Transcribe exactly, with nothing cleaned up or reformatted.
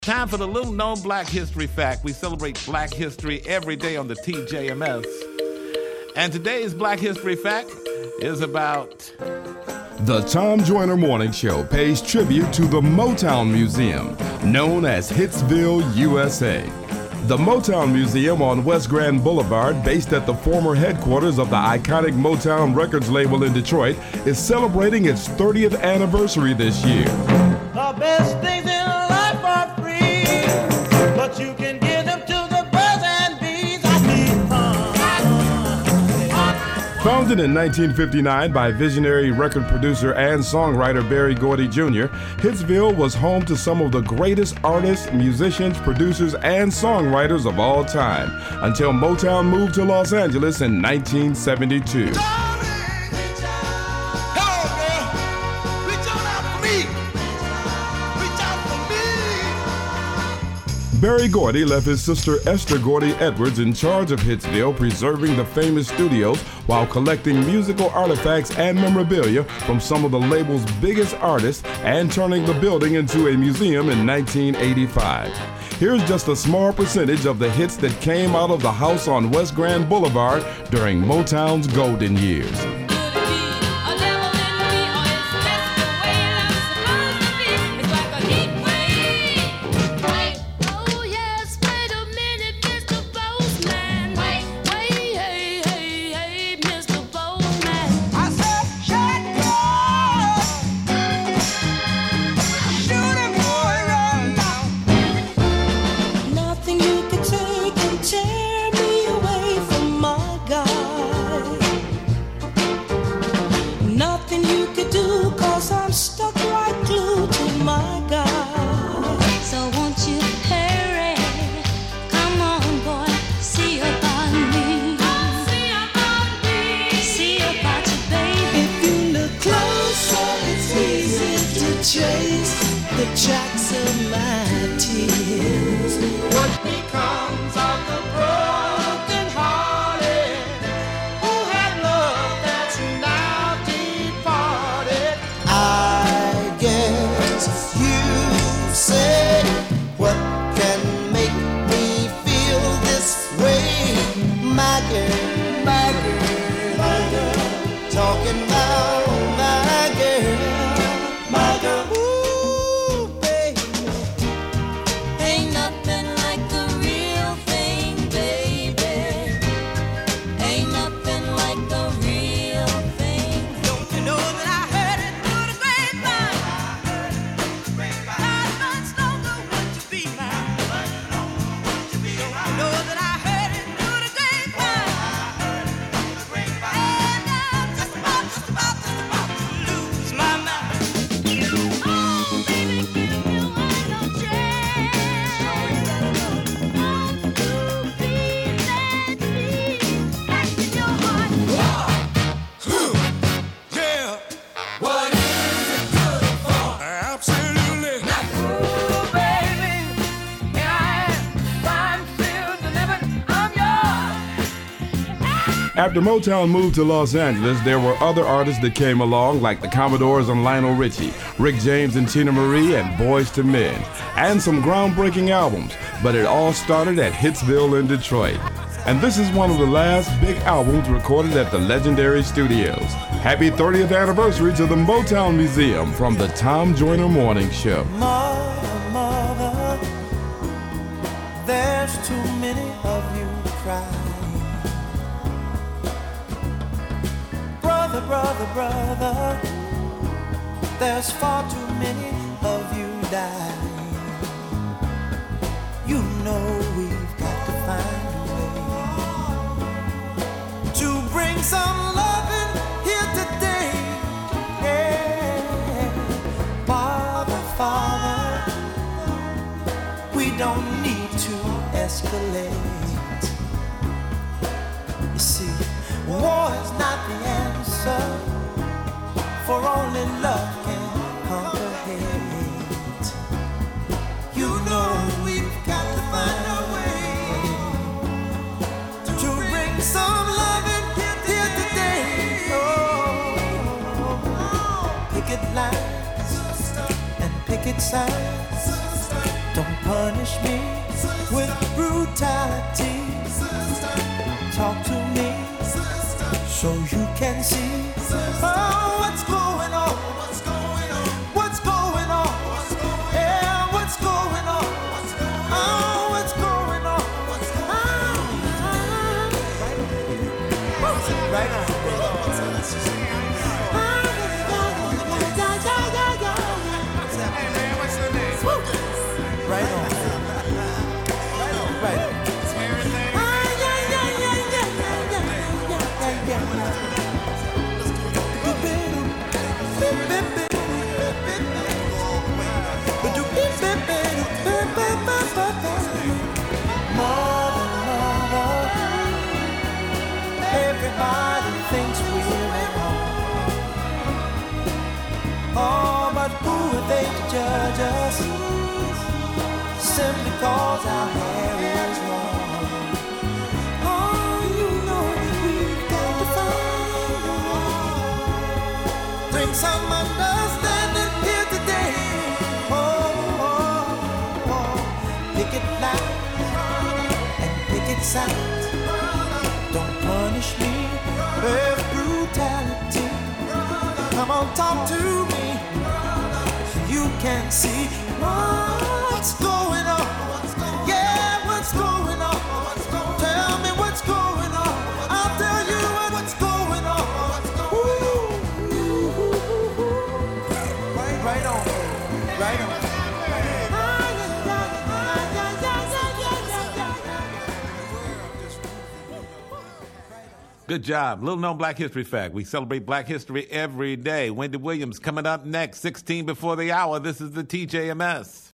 Time for the little known Black History Fact. We celebrate Black history every day on the T J M S. And today's Black History Fact is about... The Tom Joyner Morning Show pays tribute to the Motown Museum, known as Hitsville, U S A. The Motown Museum on West Grand Boulevard, based at the former headquarters of the iconic Motown Records label in Detroit, is celebrating its thirtieth anniversary this year. The best things in life are free, but you can give them to the birds and bees. I need fun. Founded in nineteen fifty-nine by visionary record producer and songwriter Berry Gordy Junior, Hitsville was home to some of the greatest artists, musicians, producers, and songwriters of all time, until Motown moved to Los Angeles in nineteen seventy-two. Berry Gordy left his sister Esther Gordy Edwards in charge of Hitsville, preserving the famous studios while collecting musical artifacts and memorabilia from some of the label's biggest artists and turning the building into a museum in nineteen eighty-five. Here's just a small percentage of the hits that came out of the house on West Grand Boulevard during Motown's golden years. After Motown moved to Los Angeles, there were other artists that came along, like the Commodores and Lionel Richie, Rick James and Tina Marie, and Boyz two Men, and some groundbreaking albums, but it all started at Hitsville in Detroit. And this is one of the last big albums recorded at the legendary studios. Happy thirtieth anniversary to the Motown Museum from the Tom Joyner Morning Show. Mother, mother, there's too many of you crying. Brother, brother, brother, there's far too many of you dying. You know we've got to find a way to bring some loving here today. Yeah. Father, Father, we don't need to escalate. You see, war is not the answer, for only love can conquer hate. You know we've got to find a way to bring some loving here today. Oh, picket lines and picket signs don't punish me with brutality. Talk to me so you can see oh, what's going on. What's going on? Yeah, what's going on? Oh, what's going on? Ah, right on. Right on. Right on. Right on. Everybody thinks we're at home. Oh, but who are they to judge us? Simply cause our hair is long. Oh, you know we've got to find bring some understanding here today. Oh, oh, oh. Pick it loud and pick it sound. Don't punish me with brutality. Come on, talk to me so you can see what's going on. Yeah, what's going on? Tell me what's going on. I'll tell you what's going on. Ooh, right, right on, right on. Good job. Little known Black History Fact. We celebrate Black history every day. Wendy Williams coming up next, sixteen before the hour. This is the T J M S.